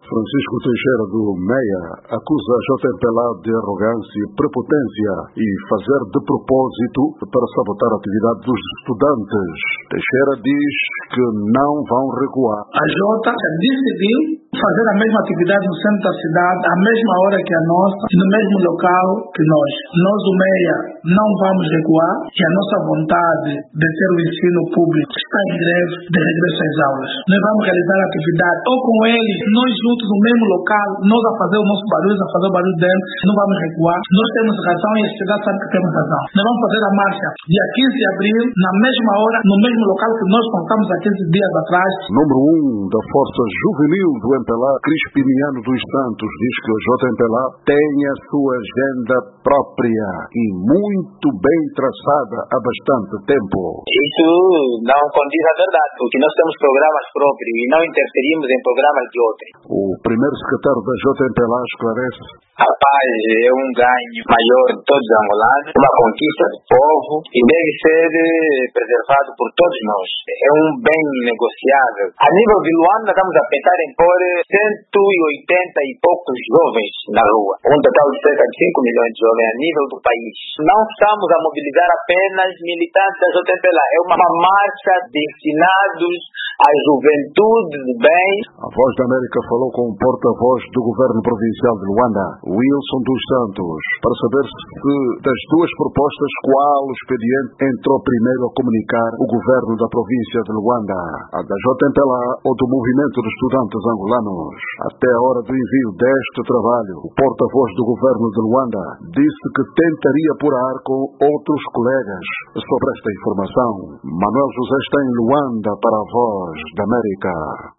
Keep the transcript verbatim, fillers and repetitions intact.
Francisco Teixeira do Meia acusa a J M P L A de arrogância e prepotência e fazer de propósito para sabotar a atividade dos estudantes. Teixeira diz que não vão recuar. A Jota decidiu fazer a mesma atividade no centro da cidade, à mesma hora que a nossa, e no mesmo local que nós. Nós, o Meia, não vamos recuar e a nossa vontade de ter o ensino público está em greve de regresso às aulas. Nós vamos realizar a atividade ou com eles, nós juntos no mesmo local, nós a fazer o nosso barulho, a fazer o barulho dele, não vamos recuar. Nós temos razão e a sociedade sabe que temos razão. Nós vamos fazer a marcha dia quinze de abril, na mesma hora, no mesmo local que nós contamos há quinze dias atrás. Número um da Força Juvenil do M P L A, Crispiniano dos Santos, diz que o J M P L A tem a sua agenda própria e muito bem traçada há bastante tempo. Isso não condiz à verdade, porque nós temos programas próprios e não interferimos em programas de outros. O primeiro secretário da J M P L A esclarece: a paz é um ganho maior de todos os angolanos, uma conquista do povo e deve ser preservado por todos nós. É um bem negociável. A nível de Luanda, estamos a pensar em pôr cento e oitenta e poucos jovens na rua. Um total de cerca de cinco milhões de jovens a nível do país. Não estamos a mobilizar apenas militantes da J M P L A. É uma marcha destinados à juventude do bem. A Voz da América falou com o porta-voz do governo provincial de Luanda, Wilson dos Santos, para saber se das duas propostas qual o expediente entrou primeiro a comunicar o governo da província de Luanda, a da J M P L A ou do Movimento de Estudantes Angolanos. Até a hora do envio deste trabalho, o porta-voz do governo de Luanda disse que tentaria apurar com outros colegas sobre esta informação. Manuel José está em Luanda para a Voz da América.